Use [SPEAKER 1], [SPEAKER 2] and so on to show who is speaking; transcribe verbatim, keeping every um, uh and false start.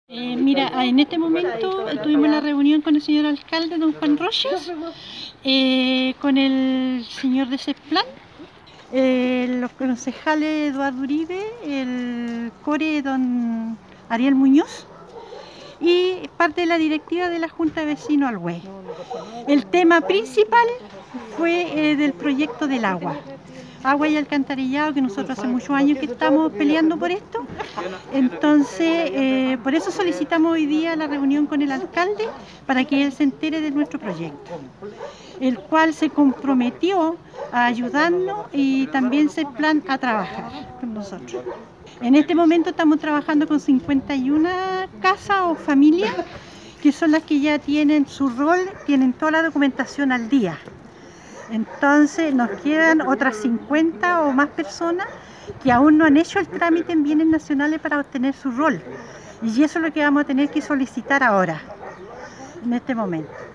[SPEAKER 1] Eh, mira, en este momento tuvimos la reunión con el señor alcalde, don Juan Roches, eh, con el señor de CESPLAN, eh, los concejales Eduardo Uribe, el core don Ariel Muñoz y parte de la directiva de la Junta de Vecinos Alhué. El tema principal fue eh, del proyecto del agua. Agua y alcantarillado, que nosotros hace muchos años que estamos peleando por esto. Entonces, eh, por eso solicitamos hoy día la reunión con el alcalde para que él se entere de nuestro proyecto, el cual se comprometió a ayudarnos y también se plan a trabajar con nosotros. En este momento estamos trabajando con cincuenta y una casas o familias, que son las que ya tienen su rol, tienen toda la documentación al día. Entonces nos quedan otras cincuenta o más personas que aún no han hecho el trámite en bienes nacionales para obtener su rol. Y eso es lo que vamos a tener que solicitar ahora, en este momento.